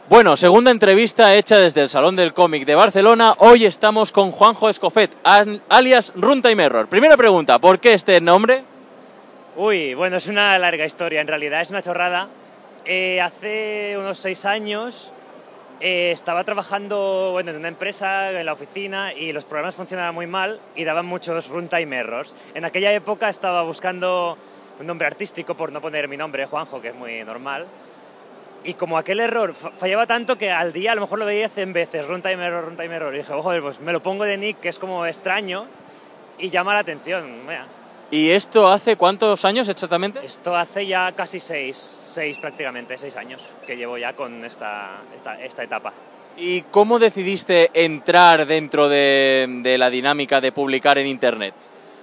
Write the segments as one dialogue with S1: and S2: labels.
S1: Bueno, segunda entrevista hecha desde el Salón del Cómic de Barcelona. Hoy estamos con Juanjo Escofet, alias Runtime Error. Primera pregunta, ¿por qué este nombre?
S2: Uy, bueno, es una larga historia, en realidad es una chorrada. Hace unos 6 años estaba trabajando en una empresa, en la oficina, y los programas funcionaban muy mal y daban muchos runtime errors. En aquella época estaba buscando un nombre artístico, por no poner mi nombre, Juanjo, que es muy normal. Y como aquel error fallaba tanto que al día a lo mejor lo veía 100 veces, runtime error, runtime error. Y dije, joder, pues me lo pongo de nick, que es como extraño y llama la atención. Mira.
S1: ¿Y esto hace cuántos años exactamente?
S2: Esto hace ya casi 6 prácticamente, 6 años que llevo ya con esta etapa.
S1: ¿Y cómo decidiste entrar dentro de la dinámica de publicar en Internet?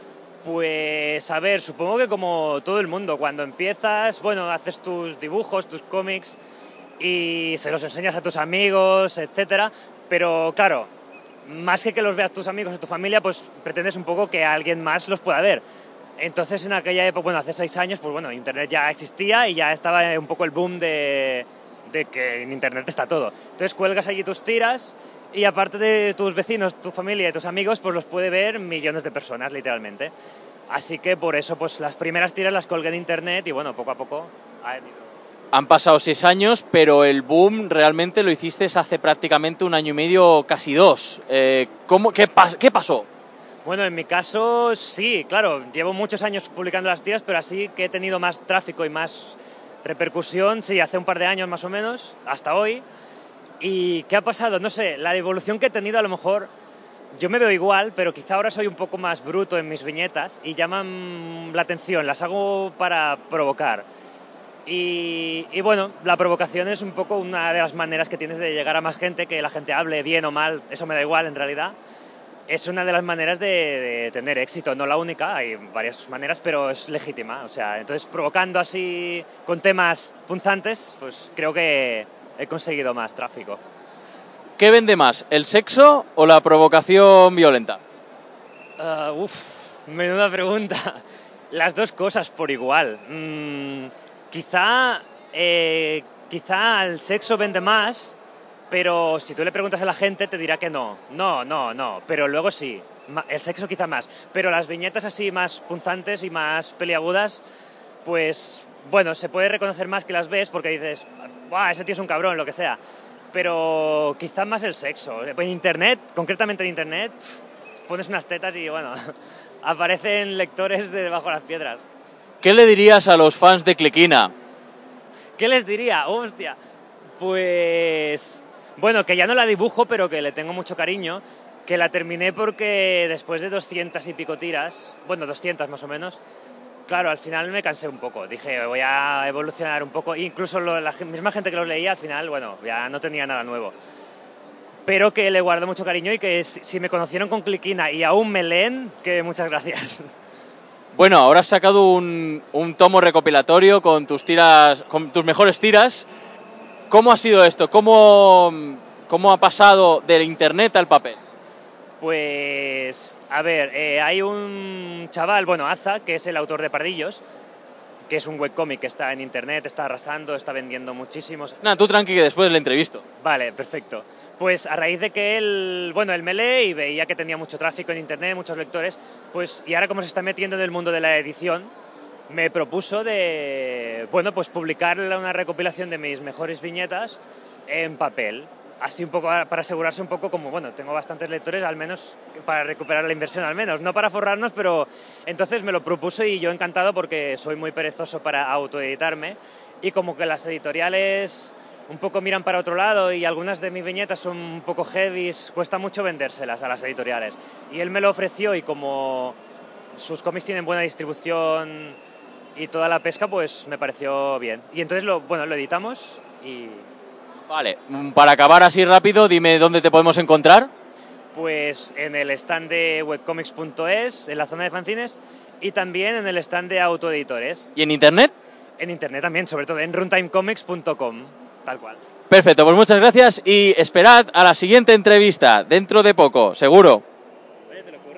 S2: Pues a ver, supongo que como todo el mundo, cuando empiezas, bueno, haces tus dibujos, tus cómics y se los enseñas a tus amigos, etcétera, pero claro, más que los veas tus amigos o tu familia, pues pretendes un poco que alguien más los pueda ver. Entonces en aquella época, bueno, hace 6 años, pues bueno, Internet ya existía y ya estaba un poco el boom de que en Internet está todo. Entonces cuelgas allí tus tiras y aparte de tus vecinos, tu familia y tus amigos, pues los puede ver millones de personas, literalmente. Así que por eso, pues las primeras tiras las colgué en Internet y bueno, poco a poco ha ido.
S1: Han pasado 6 años, pero el boom realmente lo hiciste hace prácticamente 1 año y medio, casi 2. ¿Qué pasó?
S2: Bueno, en mi caso sí, claro, llevo muchos años publicando las tiras, pero así que he tenido más tráfico y más repercusión, sí, hace un par de años más o menos, hasta hoy. ¿Y qué ha pasado? No sé, la evolución que he tenido a lo mejor, yo me veo igual, pero quizá ahora soy un poco más bruto en mis viñetas y llaman la atención, las hago para provocar. Y bueno, la provocación es un poco una de las maneras que tienes de llegar a más gente, que la gente hable bien o mal, eso me da igual en realidad. Es una de las maneras de tener éxito, no la única, hay varias maneras, pero es legítima. O sea, entonces provocando así con temas punzantes, pues creo que he conseguido más tráfico.
S1: ¿Qué vende más, el sexo o la provocación violenta?
S2: Menuda pregunta. Las dos cosas por igual. Quizá el sexo vende más, pero si tú le preguntas a la gente te dirá que no, pero luego sí, el sexo quizá más, pero las viñetas así más punzantes y más peliagudas, pues bueno, se puede reconocer más que las ves porque dices, ¡buah, ese tío es un cabrón!, lo que sea, pero quizá más el sexo. En Internet, concretamente en Internet, pones unas tetas y bueno, aparecen lectores de debajo de las piedras.
S1: ¿Qué le dirías a los fans de Cliquina?
S2: ¿Qué les diría? ¡Hostia! Pues bueno, que ya no la dibujo, pero que le tengo mucho cariño, que la terminé porque después de 200 y pico tiras, bueno, 200 más o menos, claro, al final me cansé un poco. Dije, voy a evolucionar un poco, incluso la misma gente que los leía, al final, bueno, ya no tenía nada nuevo. Pero que le guardo mucho cariño y que si me conocieron con Cliquina y aún me leen, que muchas gracias.
S1: Bueno, ahora has sacado un tomo recopilatorio con tus tiras, con tus mejores tiras. ¿Cómo ha sido esto? ¿Cómo ha pasado del Internet al papel?
S2: Pues, a ver, hay un chaval, bueno, Aza, que es el autor de Pardillos, que es un webcómic que está en Internet, está arrasando, está vendiendo muchísimos.
S1: Nada, tú tranqui que después le entrevisto.
S2: Vale, perfecto. Pues a raíz de que él me lee y veía que tenía mucho tráfico en Internet, muchos lectores, pues, y ahora como se está metiendo en el mundo de la edición, me propuso pues publicar una recopilación de mis mejores viñetas en papel. Así un poco para asegurarse un poco como, bueno, tengo bastantes lectores, al menos para recuperar la inversión, al menos. No para forrarnos, pero entonces me lo propuso y yo encantado porque soy muy perezoso para autoeditarme y como que las editoriales un poco miran para otro lado y algunas de mis viñetas son un poco heavies, cuesta mucho vendérselas a las editoriales. Y él me lo ofreció y como sus cómics tienen buena distribución y toda la pesca, pues me pareció bien. Y entonces lo editamos y...
S1: Vale, para acabar así rápido, dime dónde te podemos encontrar.
S2: Pues en el stand de webcomics.es, en la zona de fanzines, y también en el stand de autoeditores.
S1: ¿Y en Internet?
S2: En Internet también, sobre todo en runtimecomics.com, tal cual.
S1: Perfecto, pues muchas gracias y esperad a la siguiente entrevista, dentro de poco, seguro.